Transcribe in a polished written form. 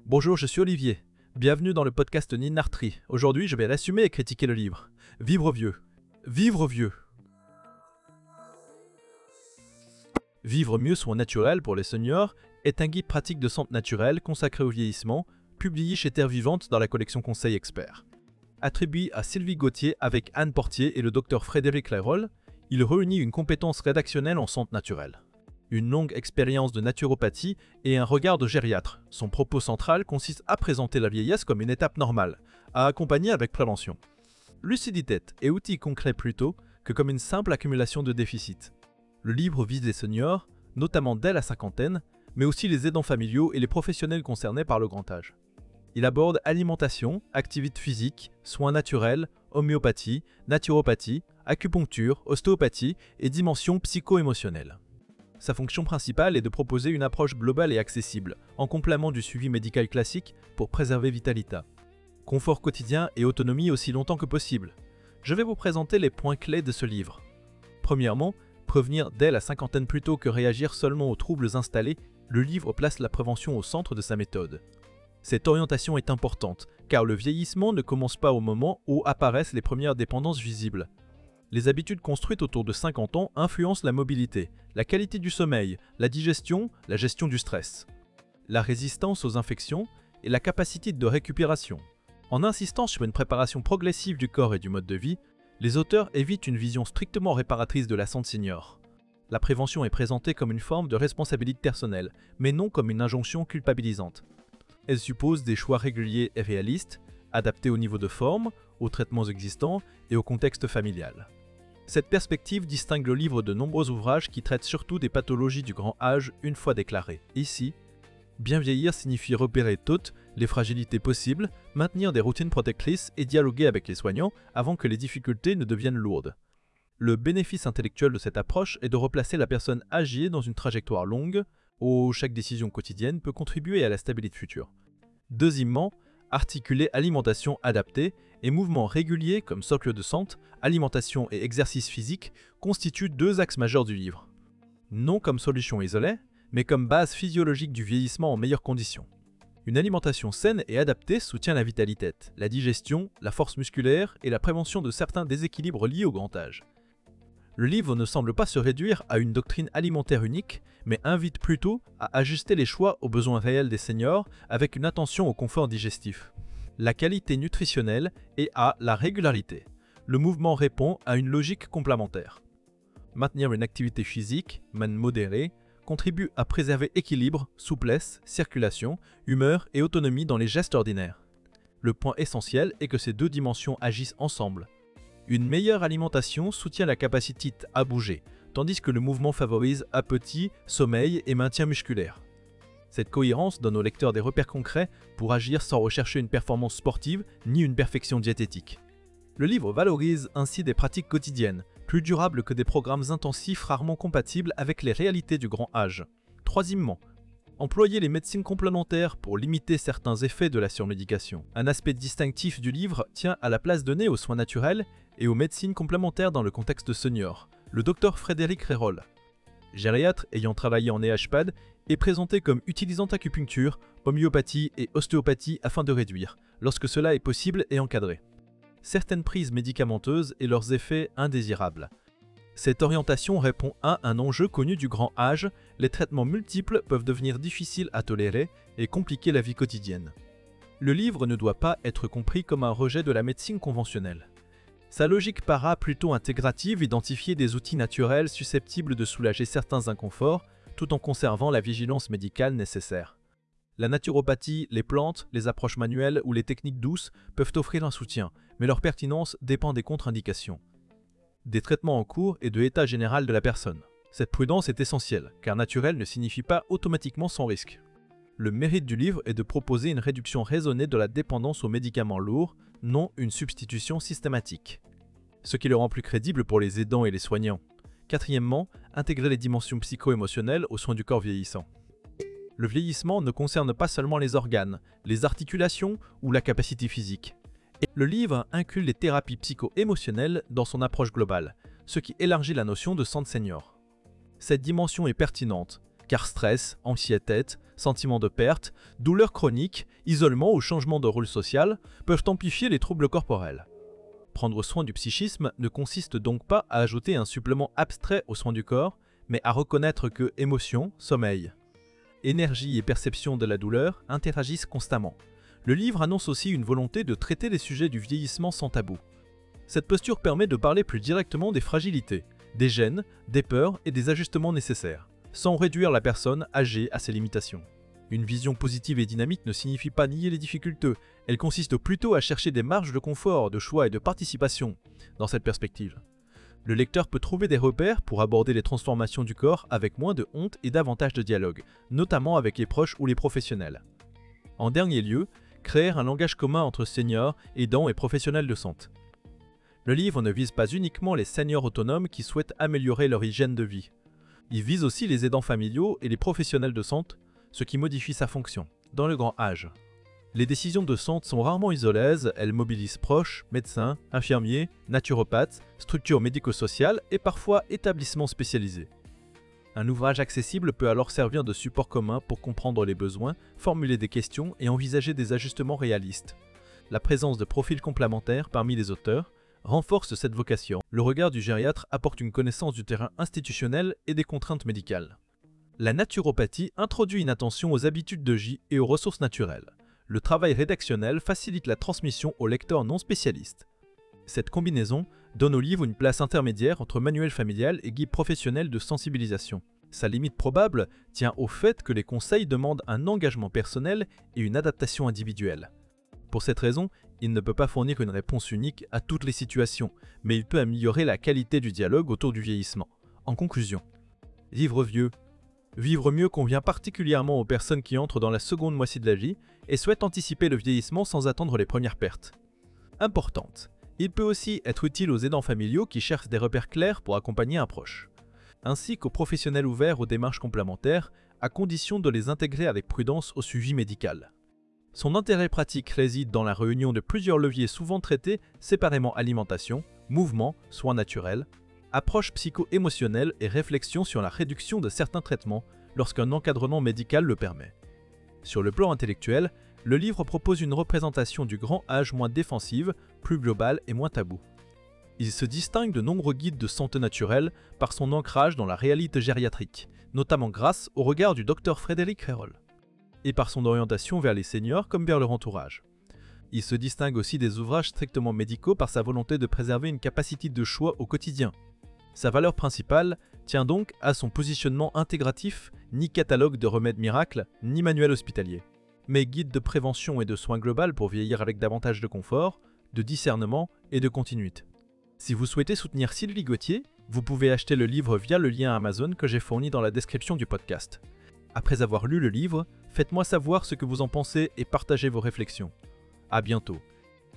Bonjour, je suis Olivier. Bienvenue dans le podcast Ninartri. Aujourd'hui, je vais l'assumer et critiquer le livre. Vivre vieux. Vivre vieux. Vivre mieux soins naturels pour les seniors est un guide pratique de santé naturelle consacré au vieillissement, publié chez Terre Vivante dans la collection Conseil Expert. Attribué à Sylvie Gauthier avec Anne Portier et le docteur Frédéric Lérol, il réunit une compétence rédactionnelle en santé naturelle, une longue expérience de naturopathie et un regard de gériatre. Son propos central consiste à présenter la vieillesse comme une étape normale, à accompagner avec prévention. Lucidité et outils concrets plutôt que comme une simple accumulation de déficits. Le livre vise les seniors, notamment dès la cinquantaine, mais aussi les aidants familiaux et les professionnels concernés par le grand âge. Il aborde alimentation, activité physique, soins naturels, homéopathie, naturopathie, acupuncture, ostéopathie et dimension psycho-émotionnelle. Sa fonction principale est de proposer une approche globale et accessible, en complément du suivi médical classique pour préserver vitalité. Confort quotidien et autonomie aussi longtemps que possible. Je vais vous présenter les points clés de ce livre. Premièrement, prévenir dès la cinquantaine plutôt que réagir seulement aux troubles installés, le livre place la prévention au centre de sa méthode. Cette orientation est importante, car le vieillissement ne commence pas au moment où apparaissent les premières dépendances visibles. Les habitudes construites autour de 50 ans influencent la mobilité, la qualité du sommeil, la digestion, la gestion du stress, la résistance aux infections et la capacité de récupération. En insistant sur une préparation progressive du corps et du mode de vie, les auteurs évitent une vision strictement réparatrice de la santé senior. La prévention est présentée comme une forme de responsabilité personnelle, mais non comme une injonction culpabilisante. Elle suppose des choix réguliers et réalistes, adaptés au niveau de forme, aux traitements existants et au contexte familial. Cette perspective distingue le livre de nombreux ouvrages qui traitent surtout des pathologies du grand âge une fois déclarées. Ici, bien vieillir signifie repérer toutes les fragilités possibles, maintenir des routines protectrices et dialoguer avec les soignants avant que les difficultés ne deviennent lourdes. Le bénéfice intellectuel de cette approche est de replacer la personne âgée dans une trajectoire longue où chaque décision quotidienne peut contribuer à la stabilité future. Deuxièmement, articuler alimentation adaptée et mouvements réguliers comme socle de santé, alimentation et exercice physique constituent deux axes majeurs du livre. Non comme solution isolée, mais comme base physiologique du vieillissement en meilleures conditions. Une alimentation saine et adaptée soutient la vitalité, la digestion, la force musculaire et la prévention de certains déséquilibres liés au grand âge. Le livre ne semble pas se réduire à une doctrine alimentaire unique, mais invite plutôt à ajuster les choix aux besoins réels des seniors avec une attention au confort digestif, la qualité nutritionnelle et à la régularité. Le mouvement répond à une logique complémentaire. Maintenir une activité physique, même modérée, contribue à préserver équilibre, souplesse, circulation, humeur et autonomie dans les gestes ordinaires. Le point essentiel est que ces deux dimensions agissent ensemble. Une meilleure alimentation soutient la capacité à bouger, tandis que le mouvement favorise appétit, sommeil et maintien musculaire. Cette cohérence donne au lecteur des repères concrets pour agir sans rechercher une performance sportive ni une perfection diététique. Le livre valorise ainsi des pratiques quotidiennes, plus durables que des programmes intensifs rarement compatibles avec les réalités du grand âge. Troisièmement, employer les médecines complémentaires pour limiter certains effets de la surmédication. Un aspect distinctif du livre tient à la place donnée aux soins naturels et aux médecines complémentaires dans le contexte senior. Le docteur Frédéric Lérol, gériatre ayant travaillé en EHPAD, est présenté comme utilisant acupuncture, homéopathie et ostéopathie afin de réduire, lorsque cela est possible et encadré, certaines prises médicamenteuses et leurs effets indésirables. Cette orientation répond à un enjeu connu du grand âge, les traitements multiples peuvent devenir difficiles à tolérer et compliquer la vie quotidienne. Le livre ne doit pas être compris comme un rejet de la médecine conventionnelle. Sa logique para plutôt intégrative identifie des outils naturels susceptibles de soulager certains inconforts, tout en conservant la vigilance médicale nécessaire. La naturopathie, les plantes, les approches manuelles ou les techniques douces peuvent offrir un soutien, mais leur pertinence dépend des contre-indications, des traitements en cours et de l'état général de la personne. Cette prudence est essentielle, car naturel ne signifie pas automatiquement sans risque. Le mérite du livre est de proposer une réduction raisonnée de la dépendance aux médicaments lourds, non une substitution systématique, ce qui le rend plus crédible pour les aidants et les soignants. Quatrièmement, intégrer les dimensions psycho-émotionnelles aux soins du corps vieillissant. Le vieillissement ne concerne pas seulement les organes, les articulations ou la capacité physique. Le livre inclut les thérapies psycho-émotionnelles dans son approche globale, ce qui élargit la notion de santé senior. Cette dimension est pertinente, car stress, anxiété, sentiment de perte, douleurs chroniques, isolement ou changement de rôle social peuvent amplifier les troubles corporels. Prendre soin du psychisme ne consiste donc pas à ajouter un supplément abstrait aux soins du corps, mais à reconnaître que émotion, sommeil, énergie et perception de la douleur interagissent constamment. Le livre annonce aussi une volonté de traiter les sujets du vieillissement sans tabou. Cette posture permet de parler plus directement des fragilités, des gênes, des peurs et des ajustements nécessaires, sans réduire la personne âgée à ses limitations. Une vision positive et dynamique ne signifie pas nier les difficultés, elle consiste plutôt à chercher des marges de confort, de choix et de participation dans cette perspective. Le lecteur peut trouver des repères pour aborder les transformations du corps avec moins de honte et davantage de dialogue, notamment avec les proches ou les professionnels. En dernier lieu, créer un langage commun entre seniors, aidants et professionnels de santé. Le livre ne vise pas uniquement les seniors autonomes qui souhaitent améliorer leur hygiène de vie. Il vise aussi les aidants familiaux et les professionnels de santé, ce qui modifie sa fonction, dans le grand âge. Les décisions de santé sont rarement isolées, elles mobilisent proches, médecins, infirmiers, naturopathes, structures médico-sociales et parfois établissements spécialisés. Un ouvrage accessible peut alors servir de support commun pour comprendre les besoins, formuler des questions et envisager des ajustements réalistes. La présence de profils complémentaires parmi les auteurs renforce cette vocation. Le regard du gériatre apporte une connaissance du terrain institutionnel et des contraintes médicales. La naturopathie introduit une attention aux habitudes de vie et aux ressources naturelles. Le travail rédactionnel facilite la transmission aux lecteurs non spécialistes. Cette combinaison donne au livre une place intermédiaire entre manuel familial et guide professionnel de sensibilisation. Sa limite probable tient au fait que les conseils demandent un engagement personnel et une adaptation individuelle. Pour cette raison, il ne peut pas fournir une réponse unique à toutes les situations, mais il peut améliorer la qualité du dialogue autour du vieillissement. En conclusion, livre vieux. Vivre mieux convient particulièrement aux personnes qui entrent dans la seconde moitié de la vie et souhaitent anticiper le vieillissement sans attendre les premières pertes. Importante. Il peut aussi être utile aux aidants familiaux qui cherchent des repères clairs pour accompagner un proche, ainsi qu'aux professionnels ouverts aux démarches complémentaires, à condition de les intégrer avec prudence au suivi médical. Son intérêt pratique réside dans la réunion de plusieurs leviers souvent traités séparément: alimentation, mouvement, soins naturels, approche psycho-émotionnelle et réflexion sur la réduction de certains traitements lorsqu'un encadrement médical le permet. Sur le plan intellectuel, le livre propose une représentation du grand âge moins défensive, plus globale et moins tabou. Il se distingue de nombreux guides de santé naturelle par son ancrage dans la réalité gériatrique, notamment grâce au regard du Dr Frédéric Herold, et par son orientation vers les seniors comme vers leur entourage. Il se distingue aussi des ouvrages strictement médicaux par sa volonté de préserver une capacité de choix au quotidien. Sa valeur principale tient donc à son positionnement intégratif, ni catalogue de remèdes miracles, ni manuel hospitalier, mais guide de prévention et de soins global pour vieillir avec davantage de confort, de discernement et de continuité. Si vous souhaitez soutenir Sylvie Gauthier, vous pouvez acheter le livre via le lien Amazon que j'ai fourni dans la description du podcast. Après avoir lu le livre, faites-moi savoir ce que vous en pensez et partagez vos réflexions. À bientôt.